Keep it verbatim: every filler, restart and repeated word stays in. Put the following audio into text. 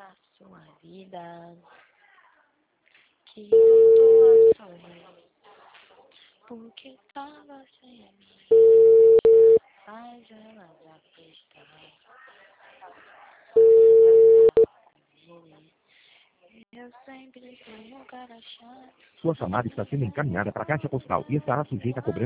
a sua vida, que voltou a sorrir, porque tava sem mim, mas ela já está. Eu sempre fui um cara chato. Sua chamada está sendo encaminhada para a caixa postal e estará sujeita a cobrança.